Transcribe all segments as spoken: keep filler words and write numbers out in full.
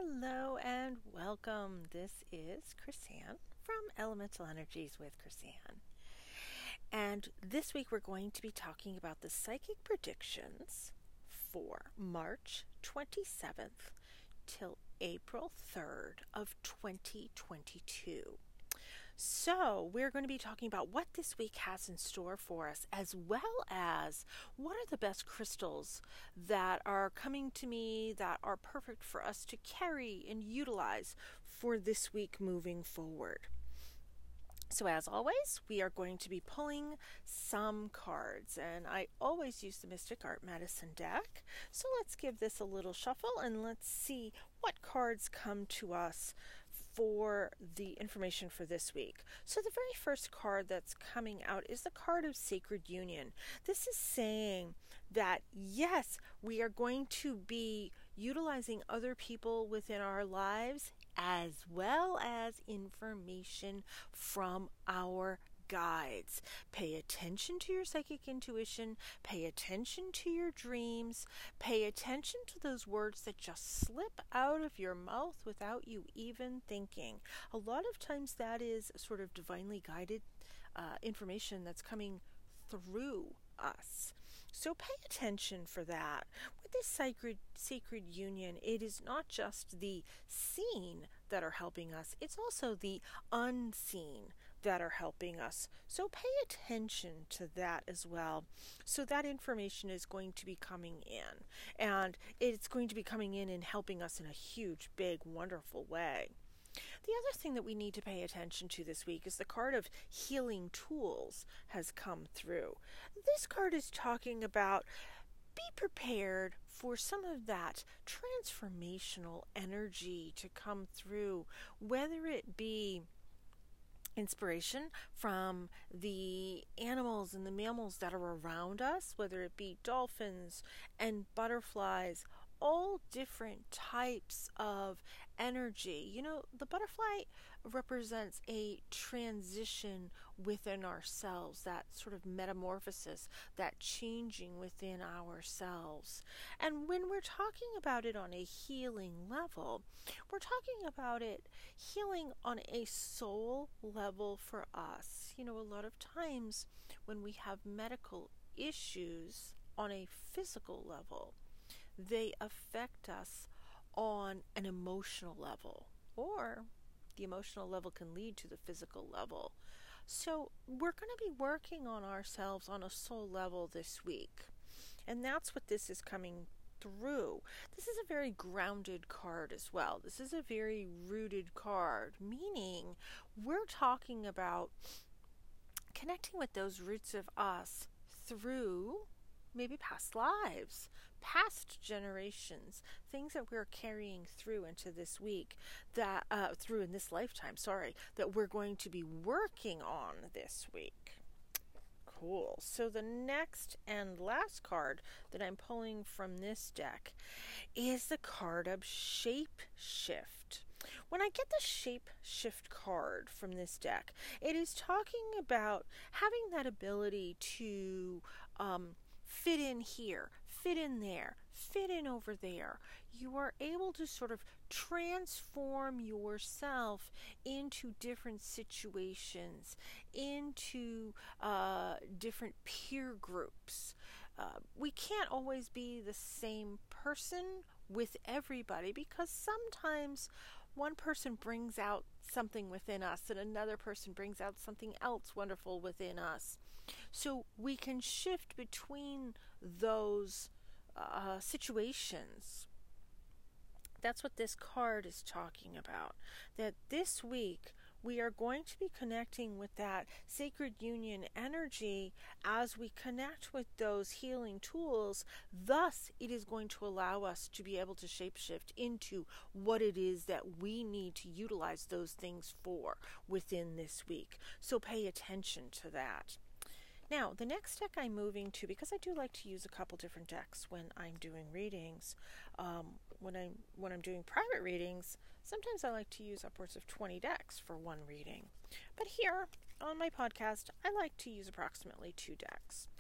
Hello and welcome. This is Chrisanne from Elemental Energies with Chrisanne. And this week we're going to be talking about the psychic predictions for March twenty-seventh till April third of twenty twenty-two. So we're going to be talking about what this week has in store for us, as well as what are the best crystals that are coming to me that are perfect for us to carry and utilize for this week moving forward. So as always, we are going to be pulling some cards, and I always use the Mystic Art Medicine deck. So let's give this a little shuffle and let's see what cards come to us for the information for this week. So the very first card that's coming out is the card of Sacred Union. This is saying that yes, we are going to be utilizing other people within our lives as well as information from our guides. Pay attention to your psychic intuition, pay attention to your dreams, pay attention to those words that just slip out of your mouth without you even thinking. A lot of times that is sort of divinely guided uh, information that's coming through us. So pay attention for that. With this sacred sacred union, it is not just the seen that are helping us, it's also the unseen that are helping us. So pay attention to that as well. So that information is going to be coming in, and it's going to be coming in and helping us in a huge, big, wonderful way. The other thing that we need to pay attention to this week is the card of Healing Tools has come through. This card is talking about be prepared for some of that transformational energy to come through, whether it be inspiration from the animals and the mammals that are around us, whether it be dolphins and butterflies, all different types of energy. You know, the butterfly represents a transition within ourselves, that sort of metamorphosis, that changing within ourselves. And when we're talking about it on a healing level, we're talking about it healing on a soul level for us. You know, a lot of times when we have medical issues on a physical level, they affect us on an emotional level, or the emotional level can lead to the physical level. So we're going to be working on ourselves on a soul level this week, and that's what this is coming through. This is a very grounded card as well. This is a very rooted card, meaning we're talking about connecting with those roots of us through maybe past lives, past generations, things that we're carrying through into this week, that uh, through in this lifetime, sorry, that we're going to be working on this week. Cool. So the next and last card that I'm pulling from this deck is the card of Shape Shift. When I get the Shape Shift card from this deck, it is talking about having that ability to um, fit in here, fit in there, fit in over there. You are able to sort of transform yourself into different situations, into uh, different peer groups. Uh, we can't always be the same person with everybody, because sometimes one person brings out something within us and another person brings out something else wonderful within us. So we can shift between those uh, situations. That's what this card is talking about. That this week we are going to be connecting with that sacred union energy as we connect with those healing tools. Thus, it is going to allow us to be able to shapeshift into what it is that we need to utilize those things for within this week. So pay attention to that. Now, the next deck I'm moving to, because I do like to use a couple different decks when I'm doing readings, um, when I'm when I'm doing private readings, sometimes I like to use upwards of twenty decks for one reading. But here on my podcast, I like to use approximately two decks.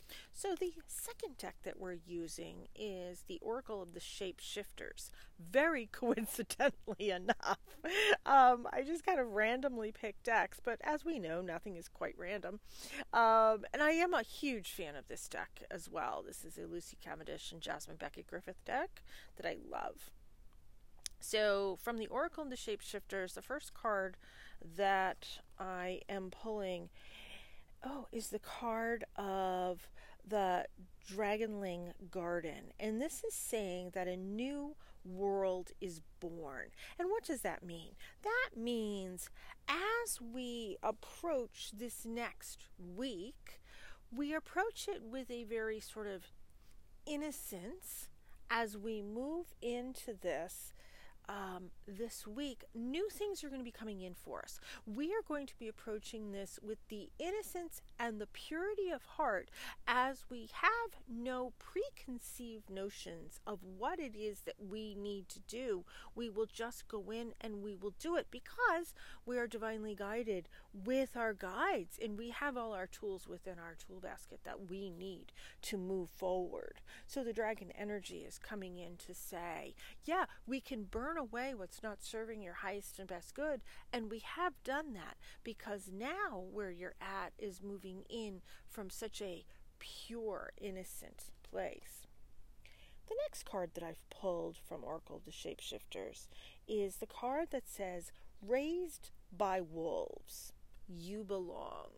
So the second deck that we're using is the Oracle of the Shapeshifters. Very coincidentally enough, um, I just kind of randomly picked decks, but as we know, nothing is quite random. Um, and I am a huge fan of this deck as well. This is a Lucy Cavendish and Jasmine Beckett Griffith deck that I love. So from the Oracle of the Shapeshifters, the first card that I am pulling oh, is the card of the Dragonling Garden. And this is saying that a new world is born. And what does that mean? That means as we approach this next week, we approach it with a very sort of innocence as we move into this Um, this week. New things are going to be coming in for us. We are going to be approaching this with the innocence and the purity of heart as we have no preconceived notions of what it is that we need to do. We will just go in and we will do it because we are divinely guided with our guides, and we have all our tools within our tool basket that we need to move forward. So the dragon energy is coming in to say, yeah, we can burn away what's not serving your highest and best good, and we have done that because now where you're at is moving in from such a pure, innocent place. The next card that I've pulled from Oracle of the Shapeshifters is the card that says, Raised by Wolves, You Belong.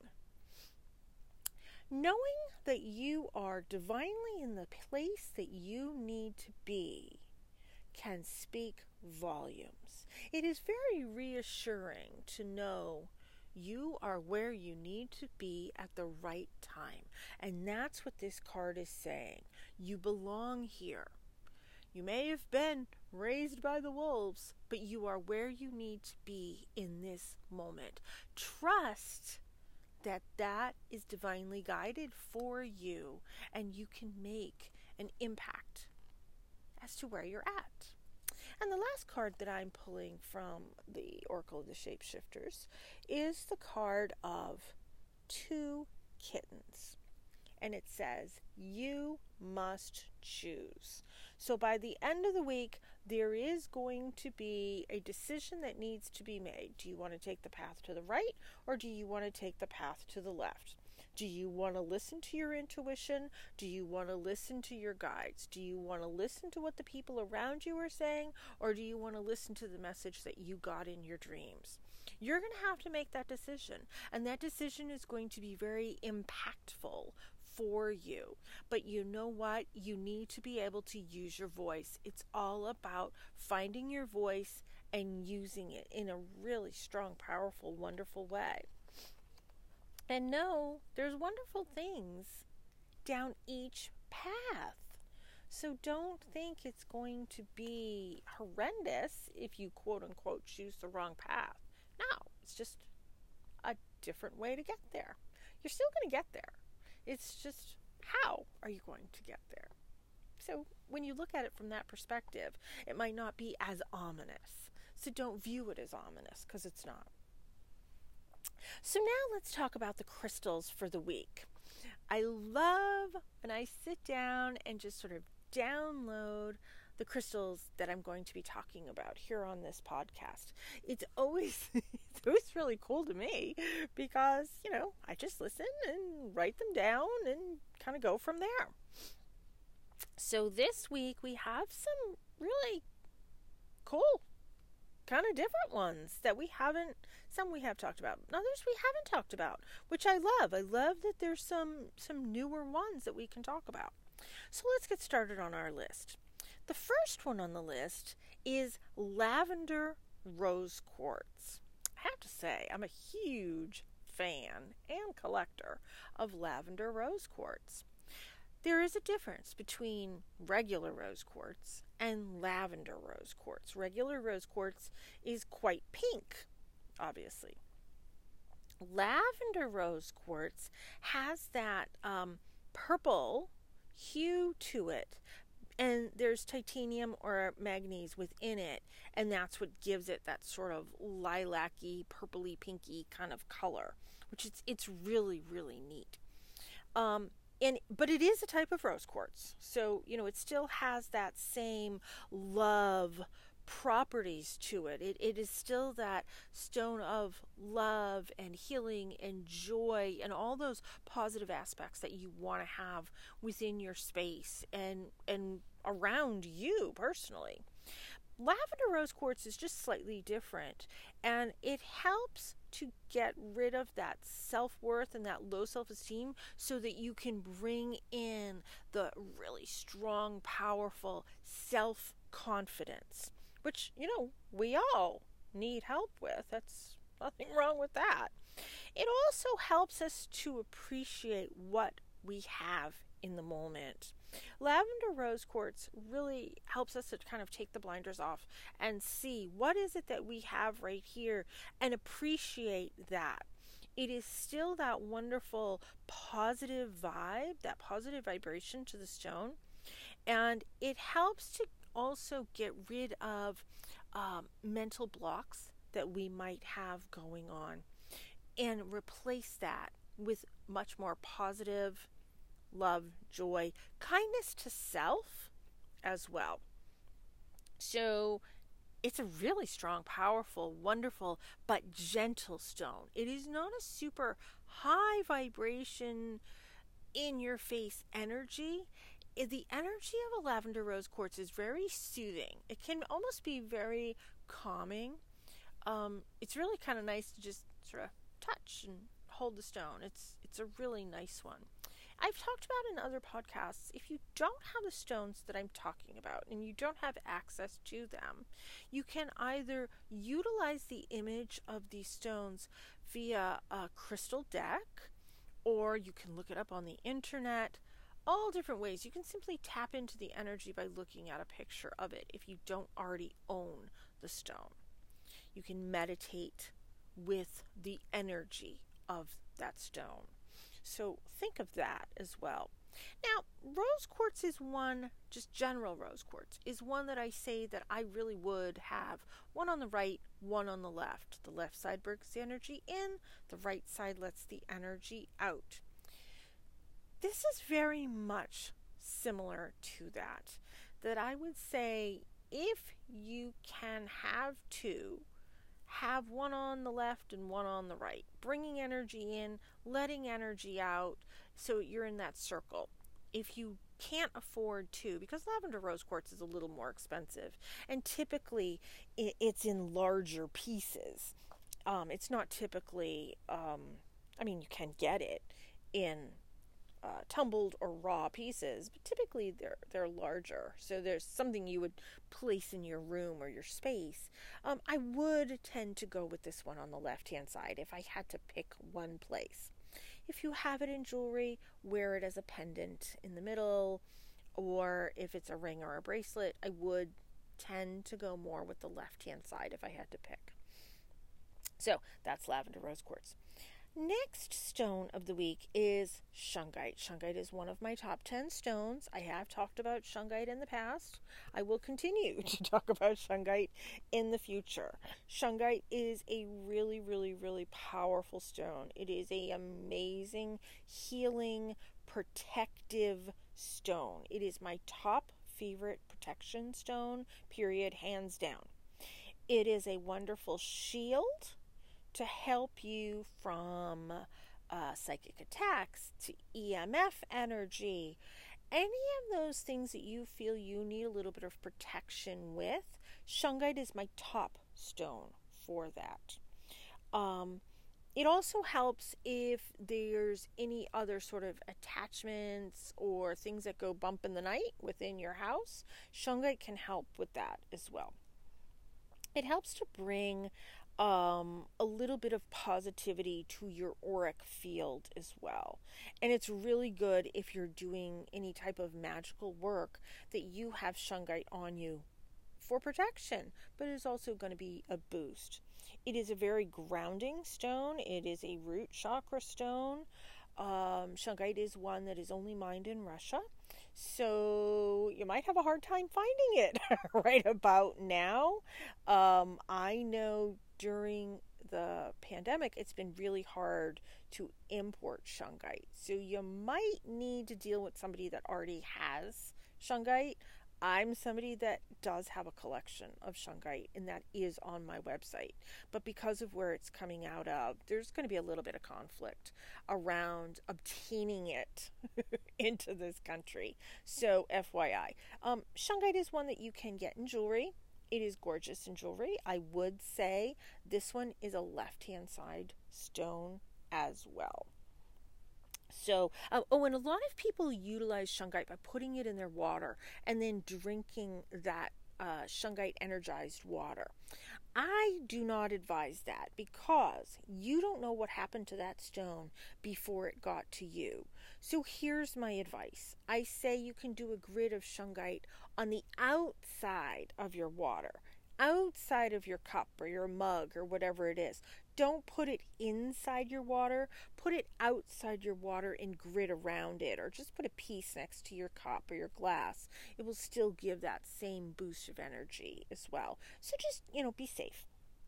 Knowing that you are divinely in the place that you need to be can speak volumes. It is very reassuring to know you are where you need to be at the right time. And that's what this card is saying. You belong here. You may have been raised by the wolves, but you are where you need to be in this moment. Trust that that is divinely guided for you, and you can make an impact as to where you're at. And the last card that I'm pulling from the Oracle of the Shapeshifters is the card of Two Kittens. And it says, you must choose. So by the end of the week, there is going to be a decision that needs to be made. Do you want to take the path to the right, or do you want to take the path to the left? Do you want to listen to your intuition? Do you want to listen to your guides? Do you want to listen to what the people around you are saying? Or do you want to listen to the message that you got in your dreams? You're going to have to make that decision. And that decision is going to be very impactful for you. But you know what? You need to be able to use your voice. It's all about finding your voice and using it in a really strong, powerful, wonderful way. And know there's wonderful things down each path. So don't think it's going to be horrendous if you quote unquote choose the wrong path. No, it's just a different way to get there. You're still going to get there. It's just how are you going to get there? So when you look at it from that perspective, it might not be as ominous. So don't view it as ominous, because it's not. So now let's talk about the crystals for the week. I love when I sit down and just sort of download the crystals that I'm going to be talking about here on this podcast. It's always, it's always really cool to me because, you know, I just listen and write them down and kind of go from there. So this week we have some really cool, kind of different ones that we haven't, some we have talked about, others we haven't talked about, which I love. I love that there's some, some newer ones that we can talk about. So let's get started on our list. The first one on the list is lavender rose quartz. I have to say, I'm a huge fan and collector of lavender rose quartz. There is a difference between regular rose quartz and lavender rose quartz. Regular rose quartz is quite pink, obviously. Lavender rose quartz has that um, purple hue to it, and there's titanium or manganese within it, and that's what gives it that sort of lilac-y, purpley, pinky kind of color, which it's, it's really, really neat. Um, And but it is a type of rose quartz, so you know it still has that same love properties to it. It it is still that stone of love and healing and joy and all those positive aspects that you want to have within your space and and around you personally. Lavender rose quartz is just slightly different, and it helps to get rid of that self-worth and that low self-esteem so that you can bring in the really strong, powerful self-confidence, which, you know, we all need help with. That's nothing wrong with that. It also helps us to appreciate what we have in the moment. Lavender rose quartz really helps us to kind of take the blinders off and see what is it that we have right here and appreciate that. It is still that wonderful positive vibe, that positive vibration to the stone, and it helps to also get rid of um, mental blocks that we might have going on and replace that with much more positive love, joy, kindness to self as well. So it's a really strong, powerful, wonderful, but gentle stone. It is not a super high vibration, in your face energy. The energy of a lavender rose quartz is very soothing. It can almost be very calming. Um, it's really kind of nice to just sort of touch and hold the stone. It's it's a really nice one. I've talked about in other podcasts, if you don't have the stones that I'm talking about and you don't have access to them, you can either utilize the image of these stones via a crystal deck, or you can look it up on the internet. All different ways. You can simply tap into the energy by looking at a picture of it if you don't already own the stone. You can meditate with the energy of that stone. So think of that as well. Now, rose quartz is one, just general rose quartz, is one that I say that I really would have one on the right, one on the left. The left side brings the energy in, the right side lets the energy out. This is very much similar to that, that I would say if you can have two, have one on the left and one on the right, bringing energy in, letting energy out, so you're in that circle. If you can't afford two, because lavender rose quartz is a little more expensive, and typically it's in larger pieces. Um, it's not typically, um, I mean, you can get it in Uh, tumbled or raw pieces, but typically they're they're larger, so there's something you would place in your room or your space. um, I would tend to go with this one on the left hand side if I had to pick one place. If you have it in jewelry, wear it as a pendant in the middle, or if it's a ring or a bracelet, I would tend to go more with the left hand side if I had to pick. So that's lavender rose quartz. Next stone of the week is shungite. Shungite is one of my top ten stones. I have talked about shungite in the past. I will continue to talk about shungite in the future. Shungite is a really, really, really powerful stone. It is an amazing, healing, protective stone. It is my top favorite protection stone, period, hands down. It is a wonderful shield to help you from uh, psychic attacks to E M F energy. Any of those things that you feel you need a little bit of protection with, shungite is my top stone for that. Um, it also helps if there's any other sort of attachments or things that go bump in the night within your house. Shungite can help with that as well. It helps to bring Um, a little bit of positivity to your auric field as well. And it's really good if you're doing any type of magical work that you have shungite on you for protection, but it is also going to be a boost. It is a very grounding stone. It is a root chakra stone. Um, shungite is one that is only mined in Russia, so you might have a hard time finding it right about now. Um, I know during the pandemic, it's been really hard to import shungite. So you might need to deal with somebody that already has shungite. I'm somebody that does have a collection of shungite, and that is on my website. But because of where it's coming out of, there's going to be a little bit of conflict around obtaining it into this country. So F Y I. Um, shungite is one that you can get in jewelry. It is gorgeous in jewelry. I would say this one is a left-hand side stone as well. So, uh, oh, and a lot of people utilize shungite by putting it in their water and then drinking that uh, shungite energized water. I do not advise that because you don't know what happened to that stone before it got to you. So here's my advice. I say you can do a grid of shungite on the outside of your water, outside of your cup or your mug or whatever it is. Don't put it inside your water. Put it outside your water and grid around it, or just put a piece next to your cup or your glass. It will still give that same boost of energy as well. So just, you know, be safe.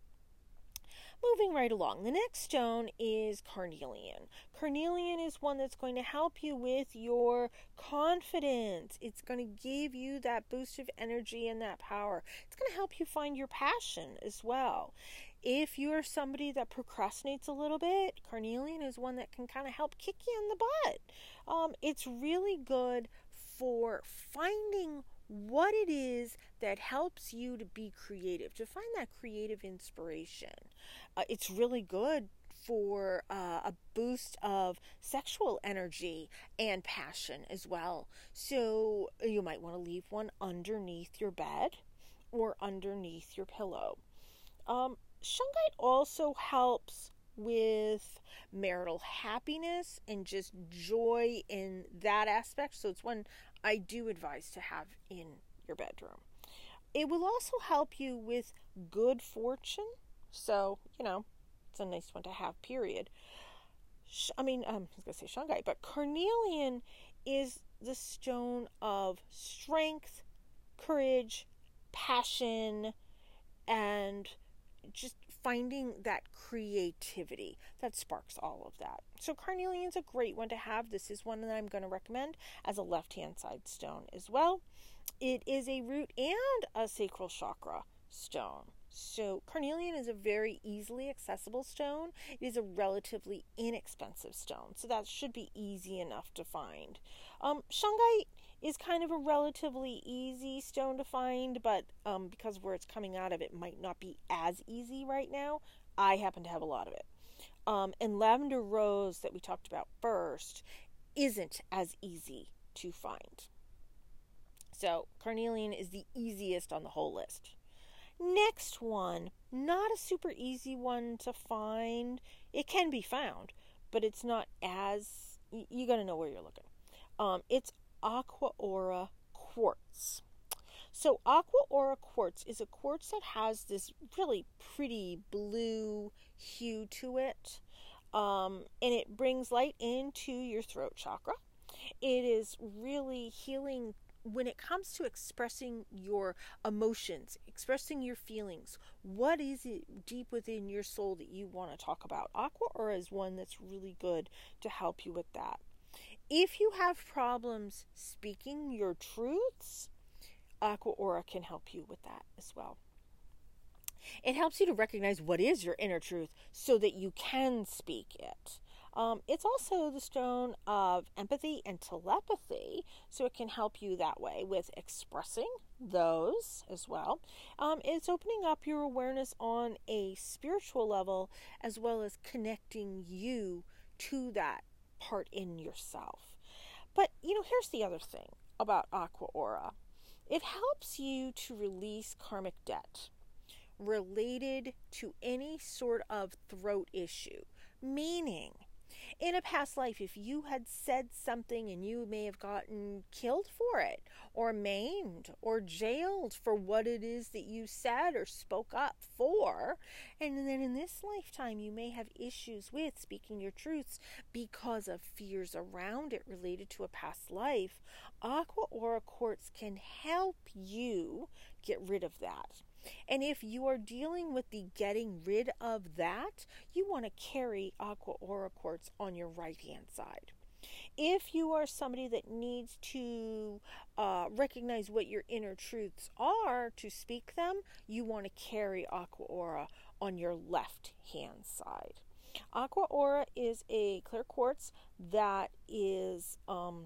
Moving right along, the next stone is carnelian. Carnelian is one that's going to help you with your confidence. It's going to give you that boost of energy and that power. It's going to help you find your passion as well. If you're somebody that procrastinates a little bit, carnelian is one that can kind of help kick you in the butt. Um, it's really good for finding what it is that helps you to be creative, to find that creative inspiration. Uh, it's really good for uh, a boost of sexual energy and passion as well. So you might want to leave one underneath your bed or underneath your pillow. Um, Shungite also helps with marital happiness and just joy in that aspect. So it's one I do advise to have in your bedroom. It will also help you with good fortune. So, you know, it's a nice one to have, period. I mean, um, I was going to say shungite, but carnelian is the stone of strength, courage, passion, and just finding that creativity that sparks all of that. So carnelian's a great one to have. This is one that I'm going to recommend as a left-hand side stone as well. It is a root and a sacral chakra stone. So carnelian is a very easily accessible stone. It is a relatively inexpensive stone, so that should be easy enough to find. Um, shungite is kind of a relatively easy stone to find, but um, because of where it's coming out of, it might not be as easy right now. I happen to have a lot of it. Um, and lavender rose that we talked about first isn't as easy to find. So carnelian is the easiest on the whole list. Next one, not a super easy one to find. It can be found, but it's not as, you, you got to know where you're looking. Um, it's Aqua Aura quartz. So Aqua Aura quartz is a quartz that has this really pretty blue hue to it. Um, and it brings light into your throat chakra. It is really healing when it comes to expressing your emotions, expressing your feelings. What is it deep within your soul that you want to talk about? Aqua Aura is one that's really good to help you with that. If you have problems speaking your truths, Aqua Aura can help you with that as well. It helps you to recognize what is your inner truth so that you can speak it. Um, it's also the stone of empathy and telepathy, so it can help you that way with expressing those as well. Um, it's opening up your awareness on a spiritual level as well as connecting you to that part in yourself. But, you know, here's the other thing about Aqua Aura. It helps you to release karmic debt related to any sort of throat issue, meaning in a past life, if you had said something and you may have gotten killed for it, or maimed, or jailed for what it is that you said or spoke up for, and then in this lifetime you may have issues with speaking your truths because of fears around it related to a past life, Aqua Aura quartz can help you get rid of that. And if you are dealing with the getting rid of that, you want to carry Aqua Aura quartz on your right hand side. If you are somebody that needs to uh, recognize what your inner truths are to speak them, you want to carry Aqua Aura on your left hand side. Aqua Aura is a clear quartz that is, um,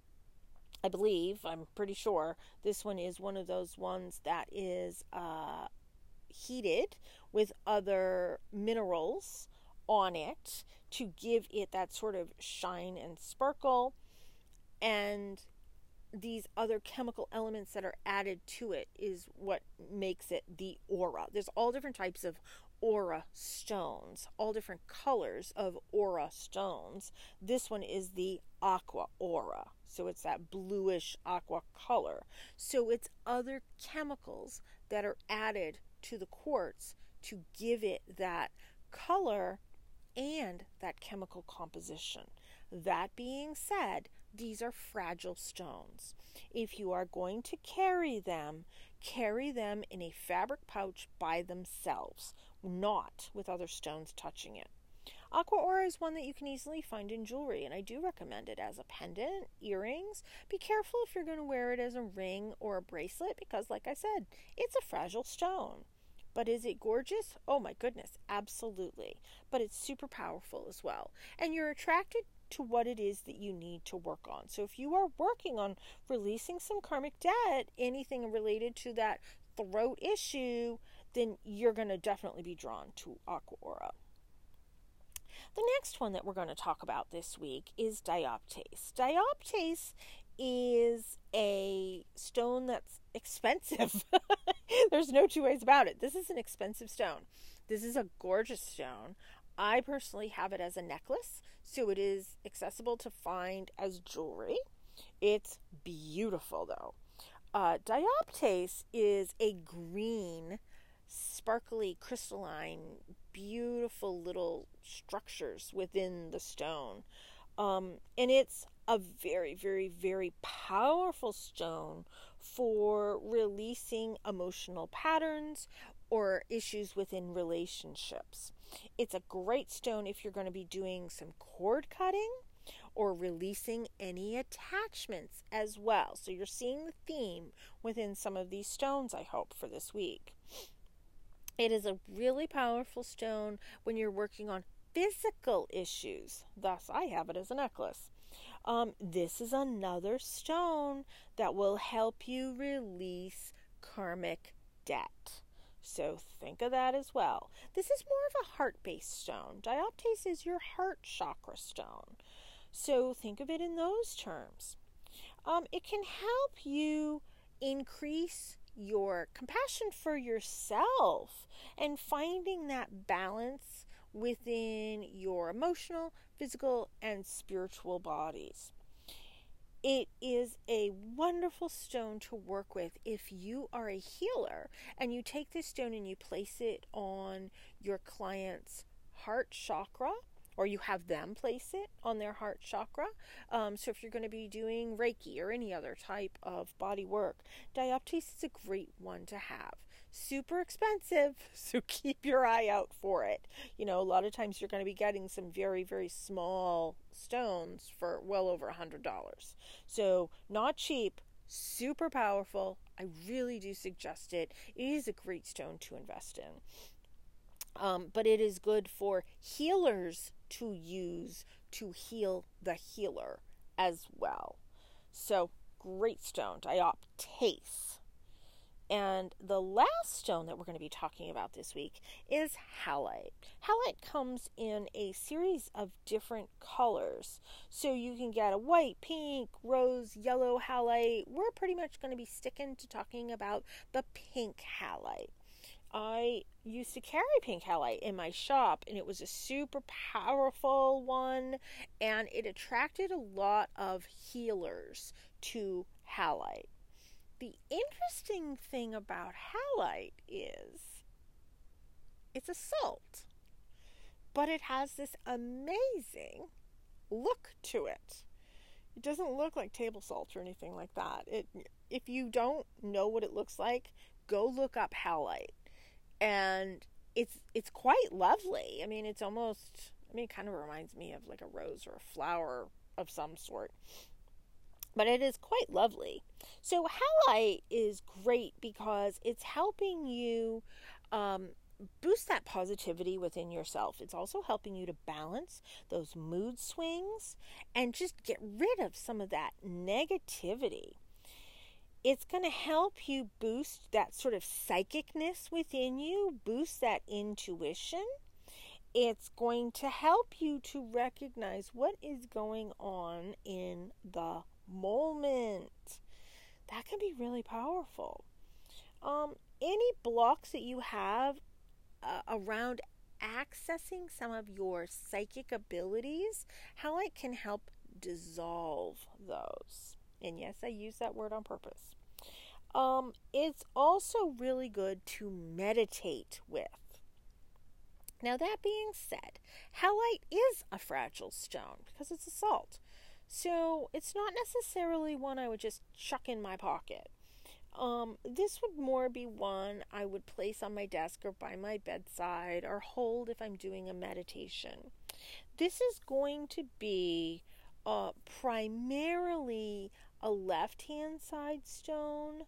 I believe, I'm pretty sure, this one is one of those ones that is uh, heated with other minerals on it to give it that sort of shine and sparkle, and these other chemical elements that are added to it is what makes it the aura. There's all different types of aura stones, all different colors of aura stones. This one is the Aqua Aura, so it's that bluish aqua color. So it's other chemicals that are added to the quartz to give it that color and that chemical composition. That being said, these are fragile stones. If you are going to carry them, carry them in a fabric pouch by themselves, not with other stones touching it. Aqua Aura is one that you can easily find in jewelry, and I do recommend it as a pendant, earrings. Be careful if you're going to wear it as a ring or a bracelet because, like I said, it's a fragile stone. But is it gorgeous? Oh my goodness, absolutely. But it's super powerful as well. And you're attracted to what it is that you need to work on. So if you are working on releasing some karmic debt, anything related to that throat issue, then you're going to definitely be drawn to Aqua Aura. The next one that we're going to talk about this week is dioptase. Dioptase is a stone that's expensive. There's no two ways about it. This is an expensive stone. This is a gorgeous stone. I personally have it as a necklace, so it is accessible to find as jewelry. It's beautiful, though. Uh, dioptase is a green, sparkly, crystalline, beautiful little structures within the stone. Um, and it's a very, very, very powerful stone for releasing emotional patterns or issues within relationships. It's a great stone if you're going to be doing some cord cutting or releasing any attachments as well. So you're seeing the theme within some of these stones, I hope, for this week. It is a really powerful stone when you're working on physical issues. Thus, I have it as a necklace. Um, this is another stone that will help you release karmic debt. So think of that as well. This is more of a heart-based stone. Dioptase is your heart chakra stone. So think of it in those terms. Um, it can help you increase your compassion for yourself and finding that balance within your emotional, physical, and spiritual bodies. It is a wonderful stone to work with if you are a healer and you take this stone and you place it on your client's heart chakra, or you have them place it on their heart chakra. Um, so if you're going to be doing Reiki or any other type of body work, dioptase is a great one to have. Super expensive, so keep your eye out for it. You know, a lot of times you're going to be getting some very, very small stones for well over a hundred dollars. So not cheap, super powerful. I really do suggest it. It is a great stone to invest in. Um, but it is good for healers to use to heal the healer as well. So great stone, dioptase. And the last stone that we're going to be talking about this week is halite. Halite comes in a series of different colors. So you can get a white, pink, rose, yellow halite. We're pretty much going to be sticking to talking about the pink halite. I used to carry pink halite in my shop, and it was a super powerful one, and it attracted a lot of healers to halite. The interesting thing about halite is it's a salt, but it has this amazing look to it. It doesn't look like table salt or anything like that. It, if you don't know what it looks like, go look up halite. And it's it's quite lovely. I mean, it's almost, I mean, it kind of reminds me of like a rose or a flower of some sort. But it is quite lovely. So halite is great because it's helping you um, boost that positivity within yourself. It's also helping you to balance those mood swings and just get rid of some of that negativity. It's going to help you boost that sort of psychicness within you, boost that intuition. It's going to help you to recognize what is going on in the moment. That can be really powerful. Um, any blocks that you have uh, around accessing some of your psychic abilities, halite can help dissolve those. And yes, I use that word on purpose. Um, it's also really good to meditate with. Now, that being said, halite is a fragile stone because it's a salt. So it's not necessarily one I would just chuck in my pocket. Um, this would more be one I would place on my desk or by my bedside or hold if I'm doing a meditation. This is going to be uh, primarily a left-hand side stone.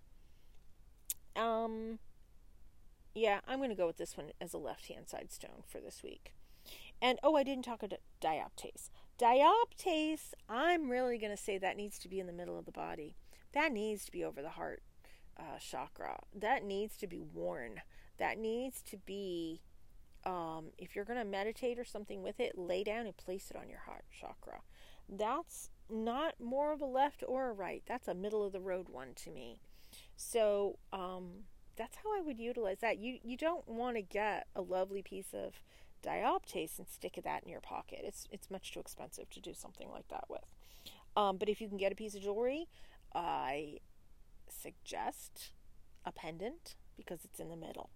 Um, yeah, I'm going to go with this one as a left-hand side stone for this week. And, oh, I didn't talk about dioptase. Dioptase, I'm really going to say that needs to be in the middle of the body. That needs to be over the heart uh, chakra. That needs to be worn. That needs to be, um, if you're going to meditate or something with it, lay down and place it on your heart chakra. That's not more of a left or a right. That's a middle of the road one to me. So um, that's how I would utilize that. You, you don't want to get a lovely piece of dioptase and stick that in your pocket. It's it's much too expensive to do something like that with. Um, but if you can get a piece of jewelry, I suggest a pendant because it's in the middle.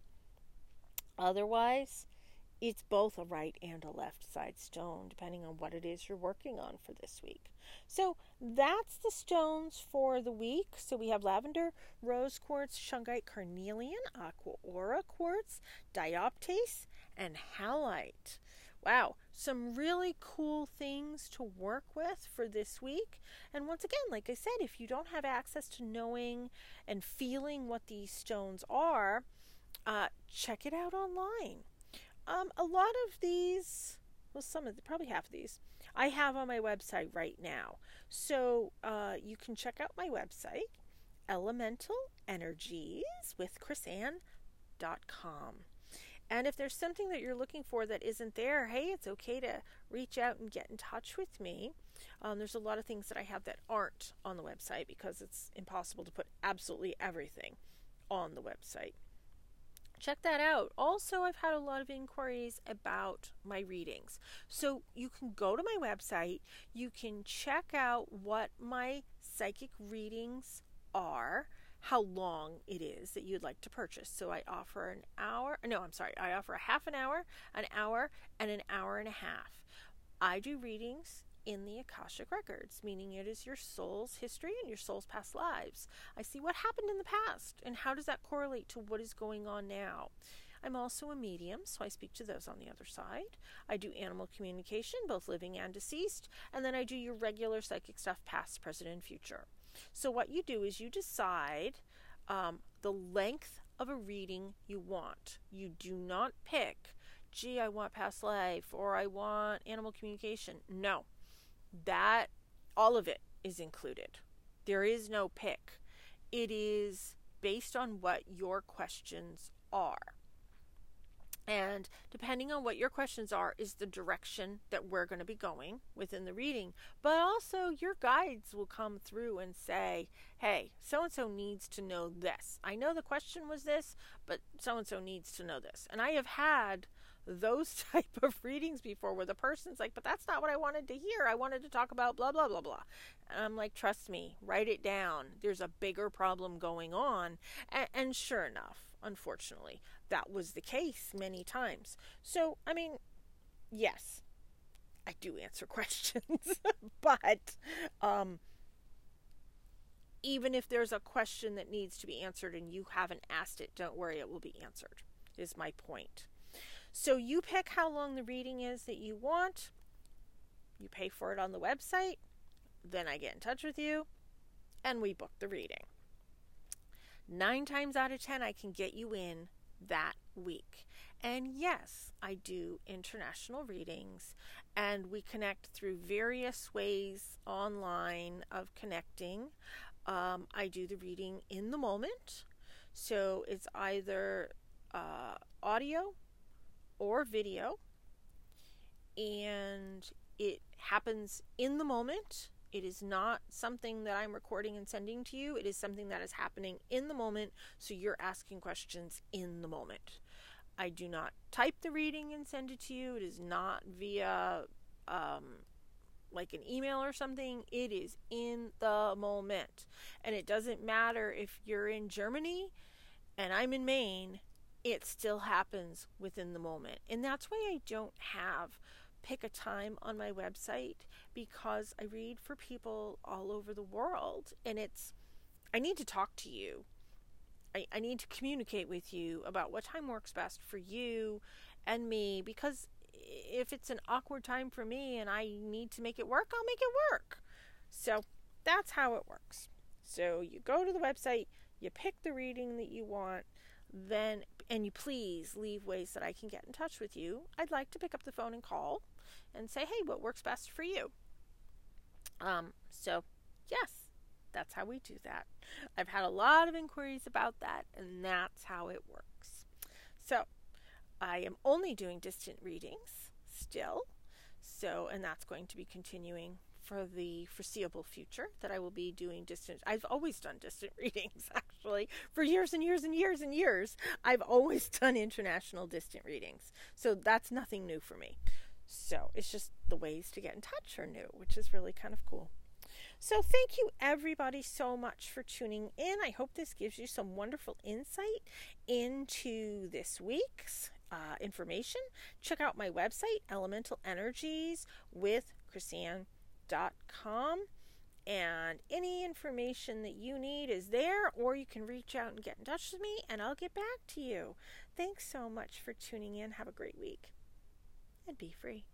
Otherwise, it's both a right and a left side stone, depending on what it is you're working on for this week. So that's the stones for the week. So we have lavender, rose quartz, shungite, carnelian, aqua aura quartz, dioptase, and halite. Wow, some really cool things to work with for this week. And once again, like I said, if you don't have access to knowing and feeling what these stones are, uh, check it out online. Um, a lot of these, well, some of the, probably half of these, I have on my website right now. So uh, you can check out my website, elemental energies with Chrisanne dot com. And if there's something that you're looking for that isn't there, hey, it's okay to reach out and get in touch with me. Um, there's a lot of things that I have that aren't on the website because it's impossible to put absolutely everything on the website. Check that out. Also, I've had a lot of inquiries about my readings. So you can go to my website. You can check out what my psychic readings are, how long it is that you'd like to purchase. So I offer an hour. No, I'm sorry. I offer a half an hour, an hour, and an hour and a half. I do readings in the Akashic Records, meaning it is your soul's history and your soul's past lives. I see what happened in the past and how does that correlate to what is going on now. I'm also a medium, so I speak to those on the other side. I do animal communication, both living and deceased, and then I do your regular psychic stuff, past, present, and future. So what you do is you decide um, the length of a reading you want. You do not pick, gee, I want past life or I want animal communication. No. That, all of it is included. There is no pick. It is based on what your questions are. And depending on what your questions are is the direction that we're going to be going within the reading. But also your guides will come through and say, hey, so-and-so needs to know this. I know the question was this, but so-and-so needs to know this. And I have had those type of readings before where the person's like, but that's not what I wanted to hear. I wanted to talk about blah, blah, blah, blah. And I'm like, trust me, write it down. There's a bigger problem going on. And, and sure enough, unfortunately, that was the case many times. So, I mean, yes, I do answer questions, but um, even if there's a question that needs to be answered and you haven't asked it, don't worry, it will be answered, is my point. So you pick how long the reading is that you want. You pay for it on the website. Then I get in touch with you and we book the reading. Nine times out of ten, I can get you in that week. And yes, I do international readings, and we connect through various ways online of connecting. Um, I do the reading in the moment, so it's either uh, audio or video, and it happens in the moment. It is not something that I'm recording and sending to you. It is something that is happening in the moment, so you're asking questions in the moment. I do not type the reading and send it to you. It is not via um, like an email or something. It is in the moment. And it doesn't matter if you're in Germany and I'm in Maine, it still happens within the moment. And that's why I don't have pick a time on my website, because I read for people all over the world, and it's, I need to talk to you. I, I need to communicate with you about what time works best for you and me, because if it's an awkward time for me and I need to make it work, I'll make it work. So that's how it works. So you go to the website, you pick the reading that you want, then, and you please leave ways that I can get in touch with you. I'd like to pick up the phone and call and say, hey, what works best for you? Um, so yes. That's how we do that. I've had a lot of inquiries about that, and that's how it works. So I am only doing distant readings still. So, and that's going to be continuing for the foreseeable future, that I will be doing distant. I've always done distant readings, actually, for years and years and years and years. I've always done international distant readings. So that's nothing new for me. So it's just the ways to get in touch are new, which is really kind of cool. So thank you everybody so much for tuning in. I hope this gives you some wonderful insight into this week's uh, information. Check out my website, Elemental Energies with Chrisanne dot com, and any information that you need is there, or you can reach out and get in touch with me and I'll get back to you. Thanks so much for tuning in. Have a great week and be free.